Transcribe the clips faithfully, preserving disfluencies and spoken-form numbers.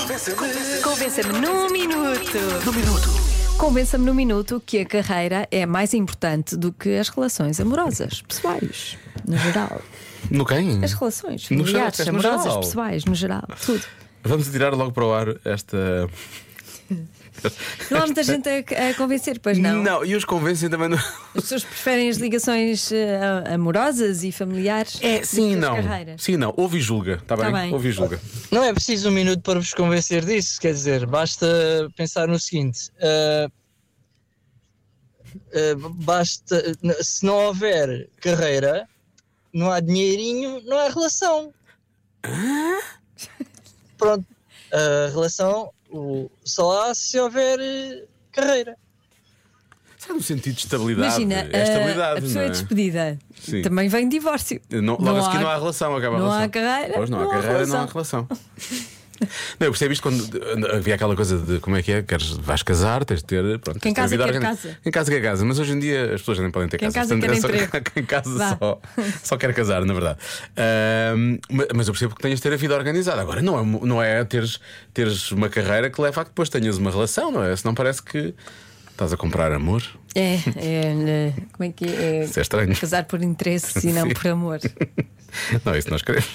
Convença-me num minuto. No minuto. Convença-me num minuto que a carreira é mais importante do que as relações amorosas, pessoais, no geral. No quem? As relações No familiares, geral, no amorosas, geral. pessoais, no geral, tudo. Vamos tirar logo para o ar esta. Não há muita gente a, a convencer, pois não? Não, e os convencem também. Não... As pessoas preferem as ligações eh, amorosas e familiares. É, sim, do que as não. carreiras. Sim, não. Ouve e julga, está Tá bem? bem. Ouve e julga. Não é preciso um minuto para vos convencer disso, quer dizer, basta pensar no seguinte: uh, uh, basta, se não houver carreira, não há dinheirinho, não há relação. Pronto, a relação o, só há se houver uh, carreira. Sabe no sentido de estabilidade? Imagina, é estabilidade, a pessoa não é é? despedida. Sim. Também vem divórcio. Não, logo a seguir não há relação, acaba a não relação. há carreira, Pois não, não há há carreira, não há relação. relação. Não, eu percebo isto quando havia aquela coisa de como é que é, queres, vais casar, tens de ter. Pronto, Quem tens de ter casa vida quer organi- casa. Quem casa quer casa, mas hoje em dia as pessoas já nem podem ter Quem casa. casa Portanto, quer é só- emprego. Quem casa Vá. só, só quer casar, na verdade. Ahm, ma- mas eu percebo que tenhas de ter a vida organizada. Agora, não é, não é teres, teres uma carreira que leva a que depois tenhas uma relação, não é? Senão parece que estás a comprar amor. É, é, como é que é? Isso é estranho. Casar por interesse e não Sim. por amor. Não, isso nós queremos.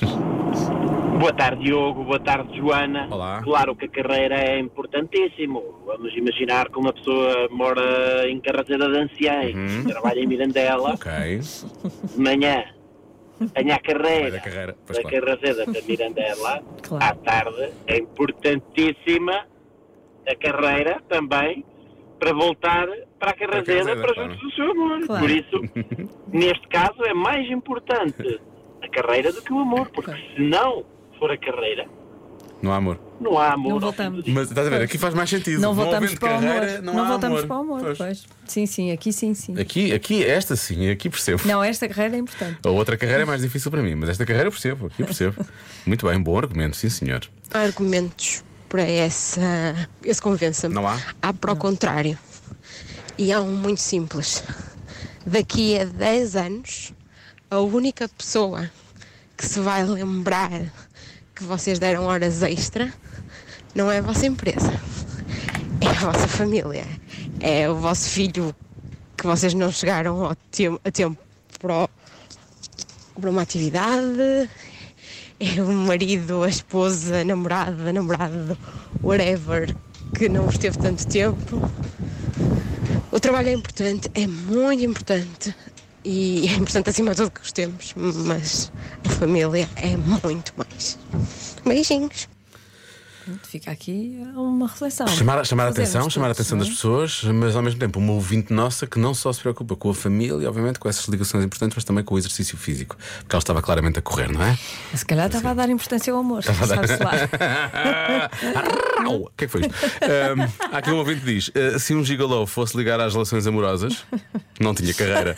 Boa tarde, Diogo. Boa tarde, Joana. Olá. Claro que a carreira é importantíssimo. Vamos imaginar que uma pessoa mora em Carrazeira de Anciães, Uhum. trabalha em Mirandela, Ok. de manhã tem a Vai carreira da carreira, pois da claro. Carrazeira para Mirandela, Claro. à tarde é importantíssima a carreira também para voltar para a Carrazeira Carrazeira, para, claro. junto do seu amor. Claro. Por isso, neste caso, é mais importante a carreira do que o amor, porque se não for a carreira, Não há amor. não há amor. Não ao fim voltamos. do dia. Mas estás a ver, aqui faz mais sentido. Não voltamos havendo para o amor. carreira, não, há voltamos amor. para o amor, Pois. pois. Sim, sim, aqui sim, sim. Aqui, aqui, esta sim, aqui percebo. Não, esta carreira é importante. A outra carreira é mais difícil para mim, mas esta carreira eu percebo, aqui eu percebo. Muito bem, bom argumento, sim senhor. Há argumentos para essa, esse convença-me. Não há? Há para o contrário. E há um muito simples. Daqui a dez anos, a única pessoa que se vai lembrar que vocês deram horas extra não é a vossa empresa, é a vossa família, é o vosso filho que vocês não chegaram ao tem- a tempo para, o- para uma atividade, é o marido, a esposa, a namorada, a namorado, whatever, que não vos teve tanto tempo. O trabalho é importante, é muito importante e é importante acima de tudo que gostemos, mas a família é muito mais. Beijinhos. Pronto, fica aqui uma reflexão. Chamar, chamar a Fazemos atenção, chamar a todos, atenção não é? das pessoas, mas ao mesmo tempo uma ouvinte nossa que não só se preocupa com a família, obviamente com essas ligações importantes, mas também com o exercício físico, porque ela estava claramente a correr, não é? Se calhar estava a dar importância ao amor. Sabe-se lá. Au! O que é que foi isto? Ahm, há aqui um ouvinte que diz: "Ah, se um gigolô fosse ligar às relações amorosas, não tinha carreira."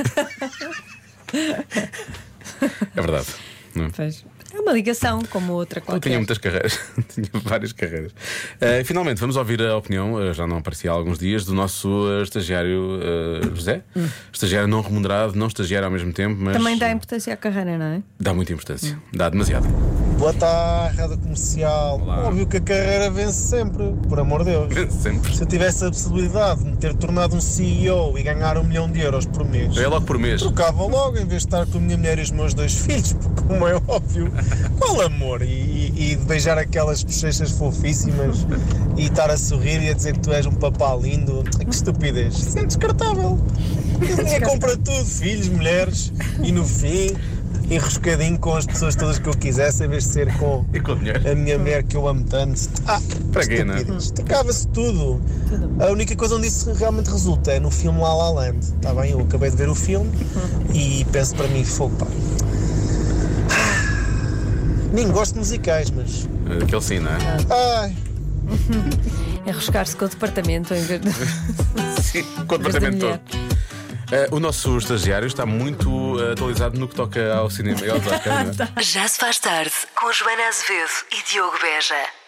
É verdade. Não é? Pois. É uma ligação como outra Eu qualquer. tinha muitas carreiras, tinha várias carreiras. Uh, finalmente, vamos ouvir a opinião, uh, já não aparecia há alguns dias, do nosso uh, estagiário uh, José. Hum. Estagiário não remunerado, não estagiário ao mesmo tempo, mas Também dá importância à carreira, não é? dá muita importância, dá demasiado. Boa tarde, Rádio Comercial. Olá. Óbvio que a carreira vence sempre, por amor de Deus. Sempre. Se eu tivesse a possibilidade de me ter tornado um C E O e ganhar um milhão de euros por mês, É logo por mês. trocava logo em vez de estar com a minha mulher e os meus dois filhos, porque, como é óbvio, qual amor? E, e, e de beijar aquelas bochechas fofíssimas e estar a sorrir e a dizer que tu és um papá lindo. Que estupidez. Isso é descartável. O dinheiro compra tudo, filhos, mulheres, e no fim, enroscadinho com as pessoas todas que eu quisesse, em vez de ser com E com dinheiro. a minha mulher que eu amo tanto. Ah, Para quê, não é? estupidez. Trocava-se tudo. A única coisa onde isso realmente resulta é no filme La La Land. Está bem? Eu acabei de ver o filme e penso para mim, fogo, pá. Nem gosto de musicais, mas. Aquele sim, não é? Ai, Enroscar-se com o departamento em vez de. Sim, com o em vez da departamento mulher. todo. Uh, o nosso estagiário está muito uh, atualizado no que toca ao cinema e aos Oscars, não é? Já se faz tarde com Joana Azevedo e Diogo Beja.